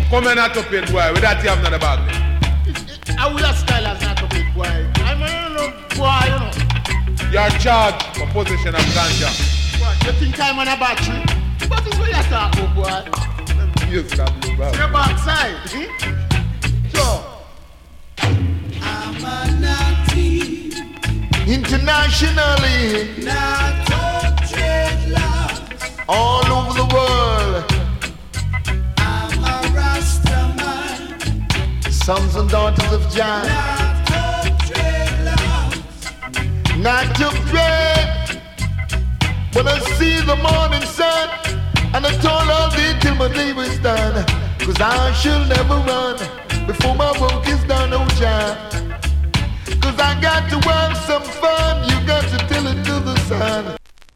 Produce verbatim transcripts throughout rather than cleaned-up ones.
Come here not to pay boy, with that you have another bag. I will style as not to pay boy. I'm a no boy, you know. You're charged for possession of ganja. What, you think I'm on a battery? What is what you talk about, boy? Yes, that is bad. Your backside, eh? So, I'm a naughty. Internationally, Not to dreadlocks. all over the world, I'm a Rasta man. sons and daughters of Jah, Not to dreadlocks. not to dread. When I see the morning sun, and I told all day till my day was done, cause I shall never run before my work is done, oh Jah. Cause I got to have some fun, you got to tell it to the sun.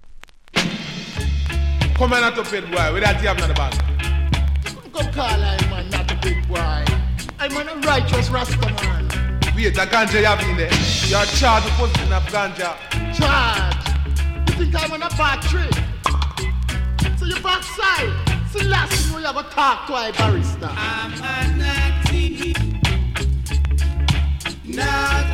Come here not to pay boy, with that you have another bag. Come call I man, not a big boy. I'm a righteous Rasta man. Wait, the ganja you have in there. You're charged with possession of ganja. Charge. You think I'm on a battery? So you backside. See last thing we ever talk to a barrister. I'm a naughty. Not